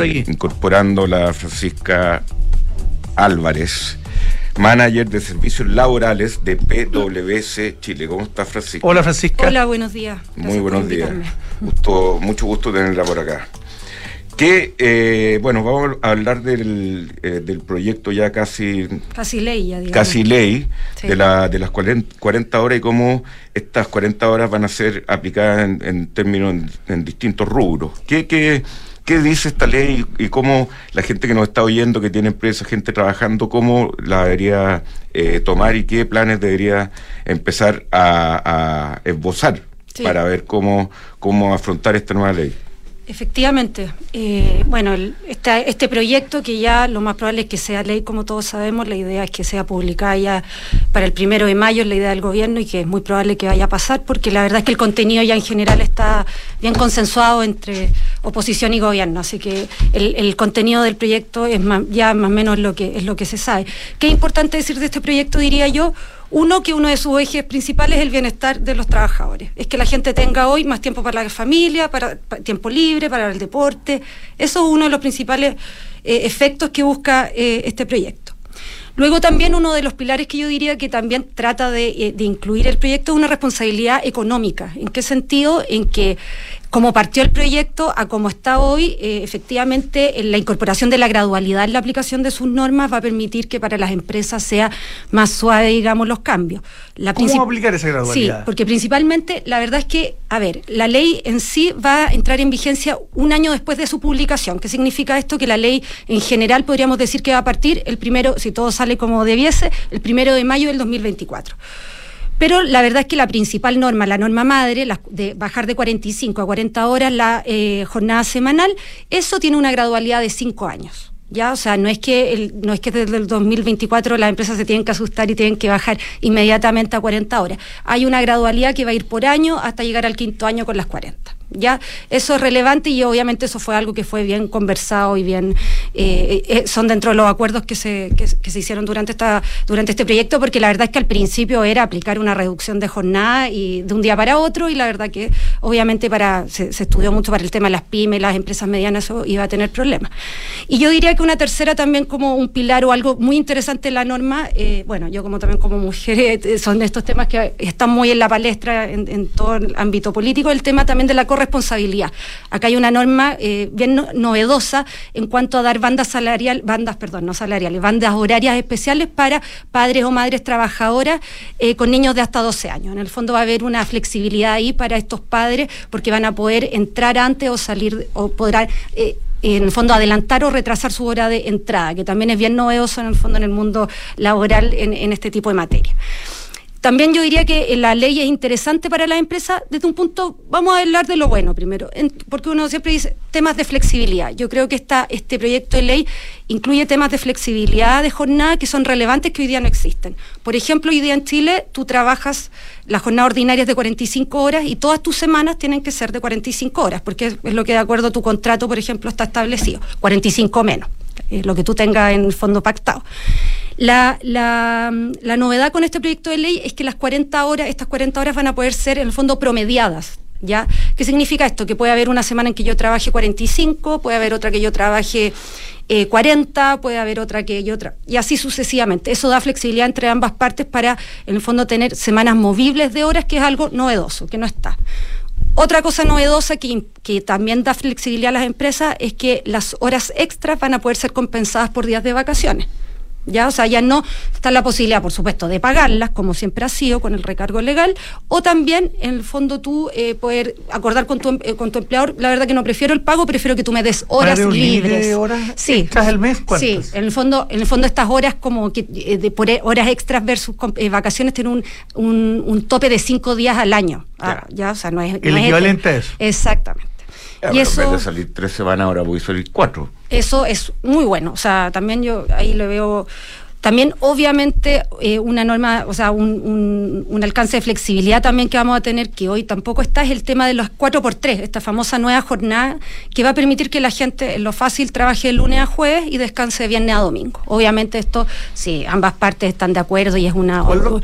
aquí. Incorporando la Francisca Álvarez, manager de servicios laborales de PwC Chile. ¿Cómo está, Francisca? Hola, Francisca. Hola, buenos días. Muy buenos días. Mucho gusto tenerla por acá. Vamos a hablar del proyecto ya casi ley, ya, digamos. Casi ley, sí. de las 40 horas y cómo estas 40 horas van a ser aplicadas en distintos rubros. ¿Qué dice esta ley y cómo la gente que nos está oyendo, que tiene empresas, gente trabajando, cómo la debería tomar y qué planes debería empezar a esbozar, sí, para ver cómo afrontar esta nueva ley? Efectivamente. Este proyecto, que ya lo más probable es que sea ley, como todos sabemos, la idea es que sea publicada ya para el 1 de mayo, es la idea del gobierno, y que es muy probable que vaya a pasar, porque la verdad es que el contenido ya en general está bien consensuado entre oposición y gobierno, así que el contenido del proyecto es ya más o menos lo que se sabe. ¿Qué es importante decir de este proyecto, diría yo? Que uno de sus ejes principales es el bienestar de los trabajadores. Es que la gente tenga hoy más tiempo para la familia, para tiempo libre, para el deporte. Eso es uno de los principales efectos que busca este proyecto. Luego también uno de los pilares que yo diría que también trata de incluir el proyecto es una responsabilidad económica. ¿En qué sentido? En que, como partió el proyecto a como está hoy, efectivamente la incorporación de la gradualidad en la aplicación de sus normas va a permitir que para las empresas sea más suave, digamos, los cambios. ¿Cómo aplicar esa gradualidad? Sí, porque principalmente la verdad es que, la ley en sí va a entrar en vigencia un año después de su publicación. ¿Qué significa esto? Que la ley en general podríamos decir que va a partir el primero, si todo sale como debiese, el 1 de mayo del 2024. Pero la verdad es que la principal norma, la norma madre, de bajar de 45 a 40 horas la jornada semanal, eso tiene una gradualidad de 5 años. ¿Ya? O sea, no es que desde el 2024 las empresas se tienen que asustar y tienen que bajar inmediatamente a 40 horas. Hay una gradualidad que va a ir por año hasta llegar al 5º año con las 40. ¿Ya? Eso es relevante, y obviamente eso fue algo que fue bien conversado y bien son dentro de los acuerdos que se hicieron durante este proyecto, porque la verdad es que al principio era aplicar una reducción de jornada y de un día para otro, y la verdad que obviamente se estudió mucho para el tema de las pymes, las empresas medianas, eso iba a tener problemas. Y yo diría que una tercera también, como un pilar o algo muy interesante en la norma, yo como mujer, son estos temas que están muy en la palestra en todo el ámbito político, el tema también de la corresponsabilidad. Acá hay una norma bien novedosa en cuanto a dar bandas horarias especiales para padres o madres trabajadoras con niños de hasta 12 años. En el fondo va a haber una flexibilidad ahí para estos padres, porque van a poder entrar antes o salir, o podrán en el fondo adelantar o retrasar su hora de entrada, que también es bien novedoso en el fondo en el mundo laboral en este tipo de materia. También yo diría que la ley es interesante para las empresas desde un punto, vamos a hablar de lo bueno primero, porque uno siempre dice temas de flexibilidad. Yo creo que este proyecto de ley incluye temas de flexibilidad de jornada que son relevantes, que hoy día no existen. Por ejemplo, hoy día en Chile tú trabajas, la jornada ordinaria es de 45 horas y todas tus semanas tienen que ser de 45 horas, porque es lo que de acuerdo a tu contrato, por ejemplo, está establecido, 45 menos, lo que tú tengas en el fondo pactado. La novedad con este proyecto de ley es que estas 40 horas van a poder ser en el fondo promediadas, ¿ya? ¿Qué significa esto? Que puede haber una semana en que yo trabaje 45, puede haber otra que yo trabaje 40, puede haber otra que yo y así sucesivamente. Eso da flexibilidad entre ambas partes para, en el fondo, tener semanas movibles de horas, que es algo novedoso, que no está. Otra cosa novedosa que también da flexibilidad a las empresas es que las horas extras van a poder ser compensadas por días de vacaciones. ¿Ya? O sea, ya no está la posibilidad, por supuesto, de pagarlas, como siempre ha sido, con el recargo legal, o también, en el fondo, tú poder acordar con tu empleador. La verdad que no prefiero el pago, prefiero que tú me des horas libres. ¿De horas sí. extras al mes? ¿Cuántas? Sí, en el fondo estas horas como que por horas extras versus vacaciones tienen un tope de 5 días al año. ¿Ya? O sea, no es el equivalente a eso. Exactamente. Y eso, en vez de salir 3 semanas, ahora voy a salir 4. Eso es muy bueno. O sea, también yo ahí le veo También, obviamente, una norma, o sea, un alcance de flexibilidad también que vamos a tener, que hoy tampoco está, es el tema de los 4x3, esta famosa nueva jornada que va a permitir que la gente en lo fácil trabaje de lunes a jueves y descanse de viernes a domingo. Obviamente esto, sí, ambas partes están de acuerdo y es una...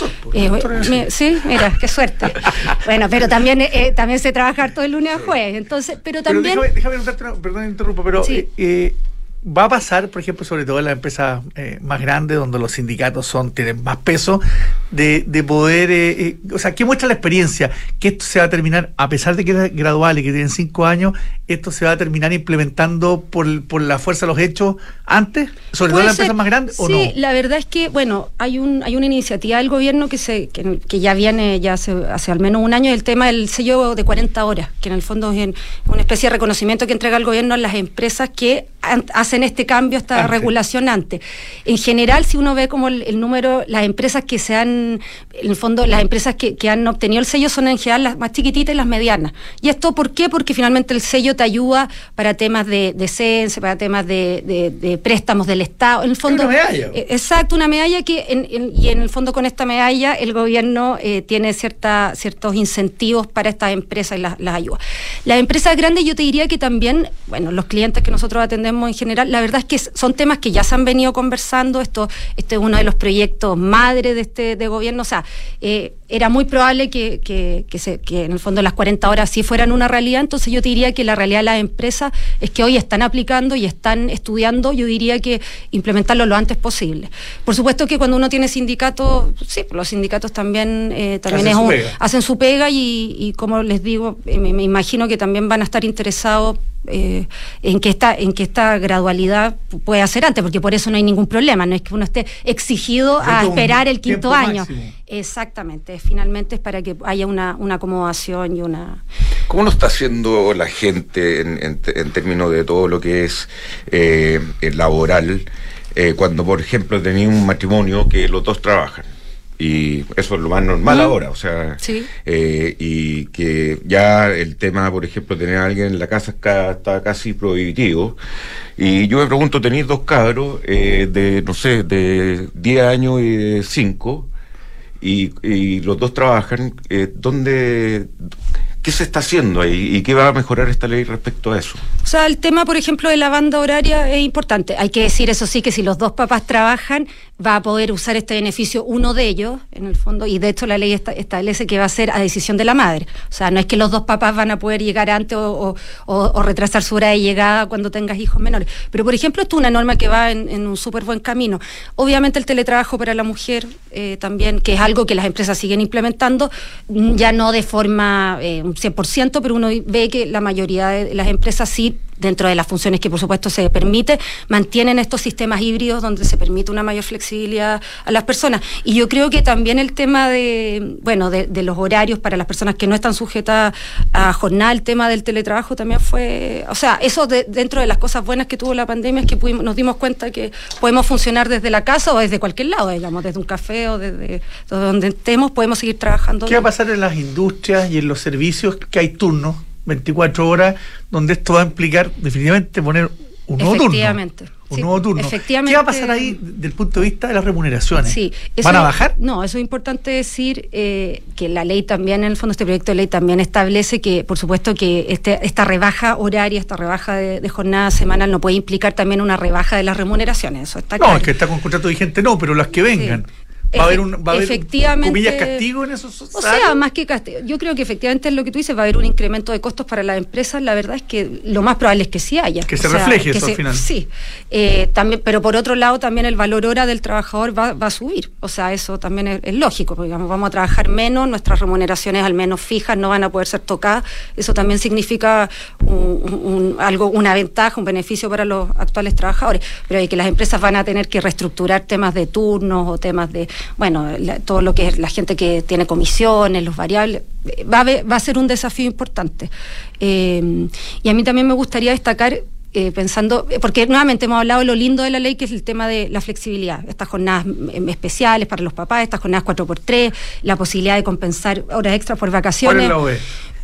Sí, mira, qué suerte. Bueno, pero también se trabaja harto de lunes a jueves, entonces, pero también... Déjame preguntarte, perdón, interrumpo, pero... Sí. Va a pasar, por ejemplo, sobre todo en las empresas más grandes, donde los sindicatos tienen más peso, de poder, o sea, ¿qué muestra la experiencia? Que esto se va a terminar, a pesar de que es gradual y que tienen 5 años, esto se va a terminar implementando por la fuerza de los hechos antes, sobre todo en las empresas más grandes, ¿o no? Sí, la verdad es que, bueno, hay una iniciativa del gobierno que ya viene hace al menos un año, el tema del sello de 40 horas, que en el fondo es una especie de reconocimiento que entrega el gobierno a las empresas que hacen este cambio, esta regulación antes. En general, si uno ve como el número, las empresas que en el fondo, las empresas que han obtenido el sello son en general las más chiquititas y las medianas. ¿Y esto por qué? Porque finalmente el sello te ayuda para temas de CENSE, para temas de préstamos del Estado. En el fondo, una medalla. Exacto, una medalla y en el fondo con esta medalla el gobierno tiene ciertos incentivos para estas empresas y las ayuda. Las empresas grandes, yo te diría que también, bueno, los clientes que nosotros atendemos en general, la verdad es que son temas que ya se han venido conversando. Este es uno de los proyectos madre de gobierno. O sea, era muy probable que en el fondo las 40 horas sí fueran una realidad. Entonces yo te diría que la realidad de las empresas es que hoy están aplicando y están estudiando, yo diría que implementarlo lo antes posible. Por supuesto que cuando uno tiene sindicatos, sí, los sindicatos también hacen su pega y como les digo, me imagino que también van a estar interesados en que esta gradualidad pueda ser antes, porque por eso no hay ningún problema, no es que uno esté exigido a esperar el quinto año. Máximo. Exactamente, finalmente es para que haya una acomodación y una... ¿Cómo lo está haciendo la gente en términos de todo lo que es laboral, cuando por ejemplo tenía un matrimonio que los dos trabajan? Y eso es lo más normal ahora, o sea, sí. Y que ya el tema, por ejemplo, tener a alguien en la casa está casi prohibitivo. Y yo me pregunto, tenéis 2 cabros de 10 años y de 5, y los dos trabajan, ¿qué se está haciendo ahí y qué va a mejorar esta ley respecto a eso? O sea, el tema, por ejemplo, de la banda horaria es importante. Hay que decir, eso sí, que si los 2 papás trabajan, va a poder usar este beneficio uno de ellos, en el fondo, y de hecho la ley establece que va a ser a decisión de la madre. O sea, no es que los 2 papás van a poder llegar antes o retrasar su hora de llegada cuando tengas hijos menores. Pero, por ejemplo, esto es una norma que va en un súper buen camino. Obviamente el teletrabajo para la mujer también, que es algo que las empresas siguen implementando, ya no de forma un 100%, pero uno ve que la mayoría de las empresas sí, dentro de las funciones que por supuesto se permite, mantienen estos sistemas híbridos donde se permite una mayor flexibilidad a las personas. Y yo creo que también el tema de los horarios para las personas que no están sujetas a jornada, el tema del teletrabajo también fue, o sea, eso dentro de las cosas buenas que tuvo la pandemia es que nos dimos cuenta que podemos funcionar desde la casa o desde cualquier lado, digamos, desde un café o desde donde estemos, podemos seguir trabajando. ¿Qué va a pasar en las industrias y en los servicios que hay turnos? 24 horas, donde esto va a implicar definitivamente poner un nuevo turno. Un nuevo turno. ¿Qué va a pasar ahí desde el punto de vista de las remuneraciones? Sí, ¿van a bajar? No, eso es importante decir, que la ley también, en el fondo este proyecto de ley también establece que, por supuesto, que esta rebaja horaria, esta rebaja de jornada semanal no puede implicar también una rebaja de las remuneraciones, eso está claro. No, es que está con contrato vigente no, pero las que vengan. Sí. ¿Va a haber comillas, castigo en esos salarios? O sea, más que castigo, yo creo que efectivamente es lo que tú dices, va a haber un incremento de costos para las empresas. La verdad es que lo más probable es que sí haya. Que se refleje eso al final. Sí, también, pero por otro lado también el valor hora del trabajador va a subir. O sea, eso también es lógico, porque digamos, vamos a trabajar menos, nuestras remuneraciones al menos fijas no van a poder ser tocadas. Eso también significa una ventaja, un beneficio para los actuales trabajadores. Pero hay que las empresas van a tener que reestructurar temas de turnos o temas de todo lo que es la gente que tiene comisiones, los variables, va a ser un desafío importante. Y a mí también me gustaría destacar, pensando, porque nuevamente hemos hablado de lo lindo de la ley, que es el tema de la flexibilidad, estas jornadas especiales para los papás, estas jornadas 4x3, la posibilidad de compensar horas extras por vacaciones. ¿Cuál es la OE?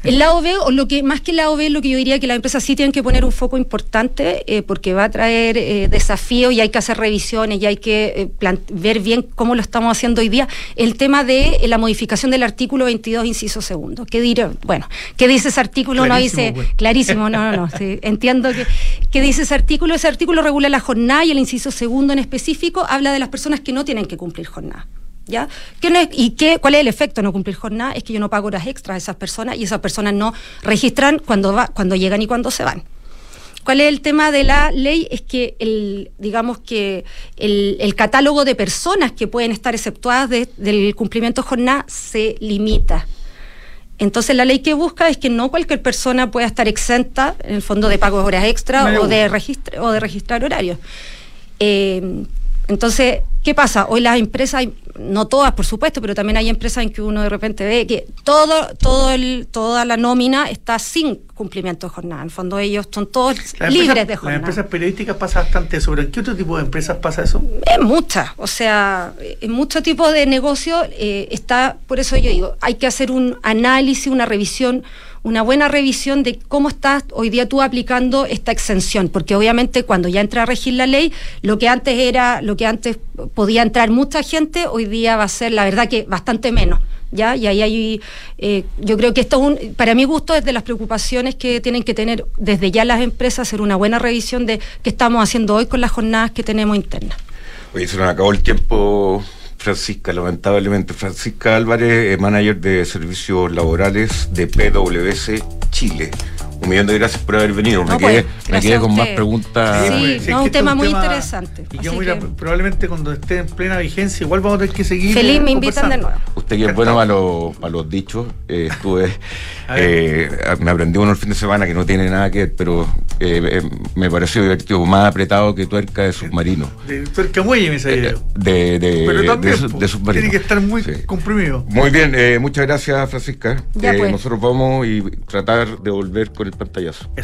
El lado B, o lo que más que el lado B, lo que yo diría que las empresas sí tienen que poner un foco importante, porque va a traer desafíos y hay que hacer revisiones y hay que ver bien cómo lo estamos haciendo hoy día. El tema de la modificación del artículo 22, inciso segundo. ¿Qué dice ese artículo? Clarísimo, no dice, clarísimo, no, sí, entiendo que dice ese artículo. Ese artículo regula la jornada y el inciso segundo en específico habla de las personas que no tienen que cumplir jornada. ¿Ya? ¿Cuál es el efecto de no cumplir jornada? Es que yo no pago horas extras a esas personas y esas personas no registran cuando llegan y cuando se van. ¿Cuál es el tema de la ley? Es que el catálogo de personas que pueden estar exceptuadas del cumplimiento de jornada se limita. Entonces la ley que busca es que no cualquier persona pueda estar exenta en el fondo de pago de horas extras o de registrar horarios. Entonces, ¿qué pasa? Hoy las empresas, no todas por supuesto, pero también hay empresas en que uno de repente ve que toda la nómina está sin cumplimiento de jornada. En el fondo ellos son todos libres de jornada. Las empresas periodísticas pasa bastante eso, pero ¿en qué otro tipo de empresas pasa eso? En muchas, o sea, en muchos tipos de negocios está, por eso yo digo, hay que hacer un análisis, una revisión, una buena revisión de cómo estás hoy día tú aplicando esta exención, porque obviamente cuando ya entra a regir la ley, lo que antes podía entrar mucha gente, hoy día va a ser, la verdad, que bastante menos, ¿ya? Y ahí hay, yo creo que esto para mi gusto, es de las preocupaciones que tienen que tener desde ya las empresas, hacer una buena revisión de qué estamos haciendo hoy con las jornadas que tenemos internas. Oye, se nos acabó el tiempo, Francisca, lamentablemente. Francisca Álvarez, manager de servicios laborales de PwC Chile. 1.000.000 de gracias por haber venido. Me quedé con más preguntas. Sí, un tema muy interesante. Y probablemente cuando esté en plena vigencia, igual vamos a tener que seguir. Feliz, me invitan de nuevo. Usted que es bueno para los dichos. Me aprendí uno el fin de semana que no tiene nada que ver, pero me pareció divertido. Más apretado que tuerca de submarino. De tuerca muelle, me salió. Pero también, de submarino. Tiene que estar muy comprimido. Muy bien, muchas gracias, Francisca. Nosotros vamos y tratar de volver con el pantallazo.